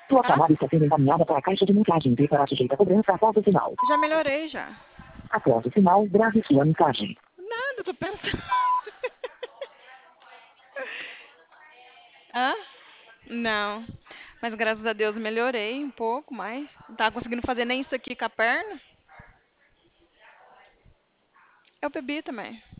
Sua Hã? chamada está sendo encaminhada para a caixa de mensagem e será sujeita a cobrança após o sinal. Já melhorei já. Após o sinal, grave sua mensagem. Nada, tô pensando. Hã? Não. Mas graças a Deus melhorei um pouco mais. Não tava conseguindo fazer nem isso aqui com a perna. Eu bebi também.